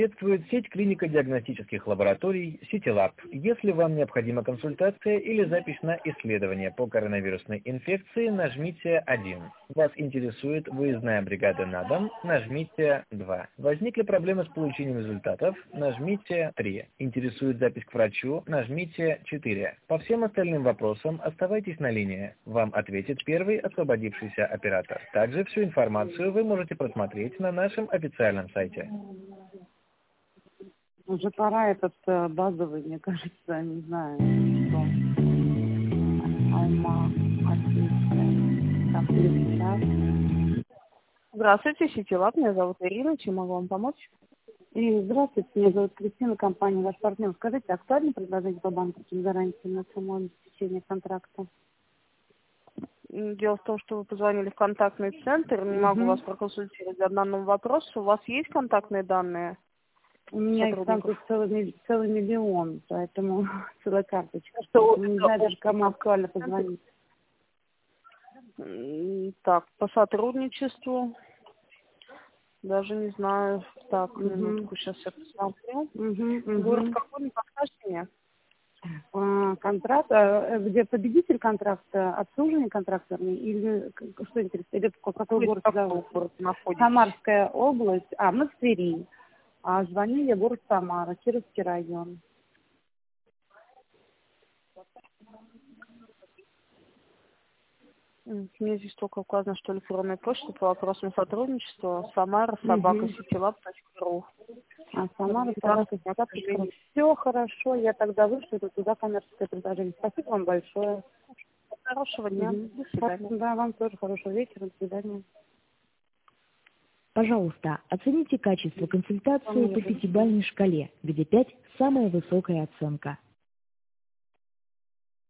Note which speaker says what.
Speaker 1: Приветствует сеть клинико-диагностических лабораторий CityLab. Если вам необходима консультация или запись на исследование по коронавирусной инфекции, нажмите 1. Вас интересует выездная бригада на дом, нажмите 2. Возникли проблемы с получением результатов, нажмите 3. Интересует запись к врачу, нажмите 4. По всем остальным вопросам оставайтесь на линии. Вам ответит первый освободившийся оператор. Также всю информацию вы можете просмотреть на нашем официальном сайте.
Speaker 2: Уже пора этот базовый, мне кажется, не знаю, что. Алма, отлично. Так, сейчас.
Speaker 3: Здравствуйте, CityLab, меня зовут Ирина, чем могу вам помочь?
Speaker 2: И здравствуйте, меня зовут Кристина, компания «Ваш партнер». Скажите, актуально предложить по банковским гарантиям на самом течение контракта?
Speaker 3: Дело в том, что вы позвонили в контактный центр, не могу вас проконсультировать по данному вопросу. У вас есть контактные данные?
Speaker 2: У меня их там тут целый миллион, поэтому целая карточка. Не знаю даже, кому актуально позвонить.
Speaker 3: Так, по сотрудничеству, даже не знаю. Так, минутку, сейчас я посмотрю. Город какой, не подскажете мне?
Speaker 2: Контракт, где победитель контракта, обслуживание контрактный или что интересно, или какой город
Speaker 3: находится?
Speaker 2: Самарская область, мы в Твери. Звоню я город Самара, Кировский район.
Speaker 3: Мне здесь только указано, что электронная почта по вопросам сотрудничества Самара, @cityLab.ru.
Speaker 2: Самара, @cityLab.ru. Все хорошо, я тогда вышлю туда коммерческое предложение. Спасибо вам большое.
Speaker 3: Хорошего дня. До свидания.
Speaker 2: Да, вам тоже хорошего вечера. До свидания.
Speaker 4: Пожалуйста, оцените качество консультации по 5-бальной шкале, где 5 – самая высокая оценка.